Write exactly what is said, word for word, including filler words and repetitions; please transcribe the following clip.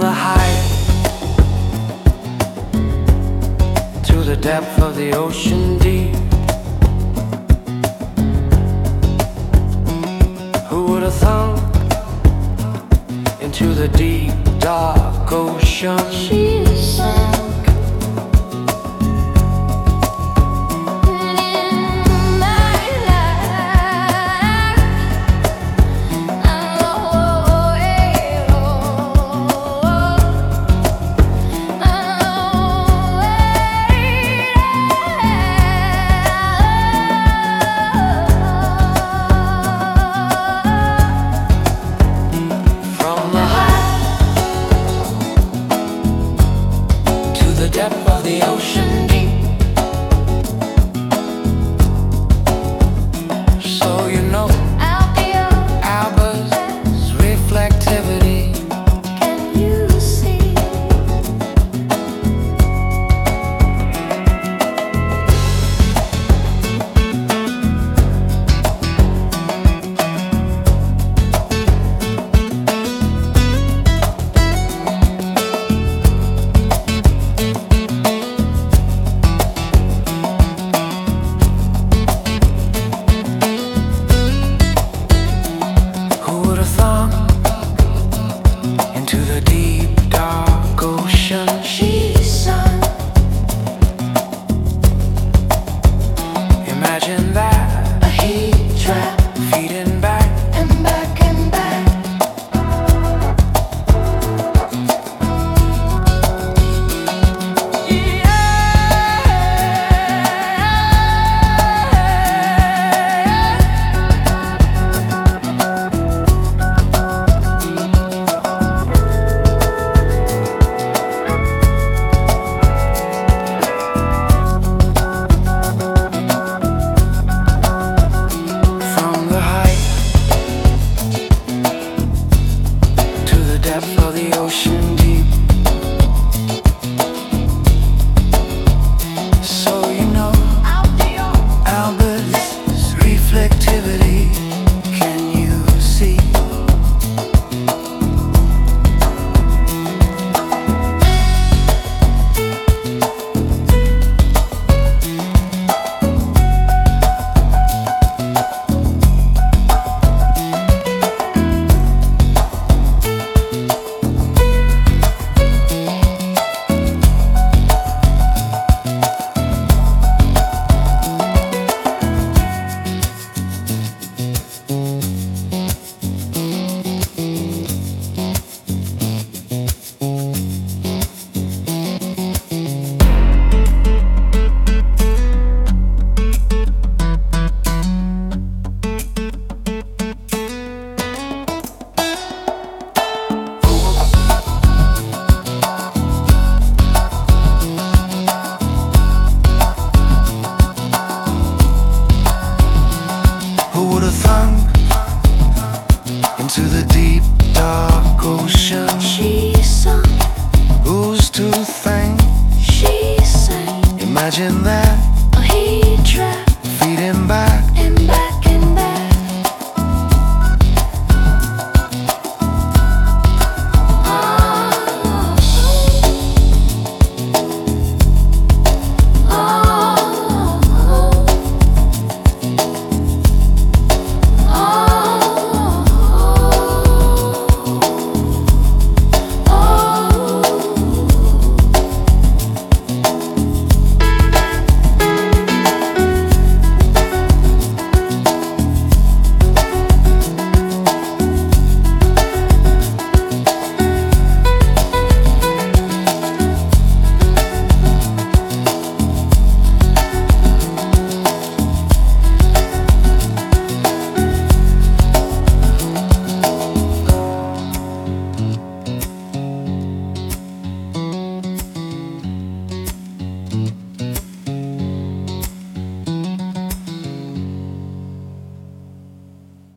the height to the depth of the ocean deep. Who would have thought into the deep, dark ocean she sank? The depth of the ocean deep. So you know Albert's reflectivity. Can you see? Into the deep, dark ocean she sunk. Imagine that, a heat trap, feeding back and back and back. Depth of the ocean deep. So you know Albert's reflectivity. Can you see? Who would have thunk into the deep, dark ocean she sunk? Who's to think she sank? Imagine that.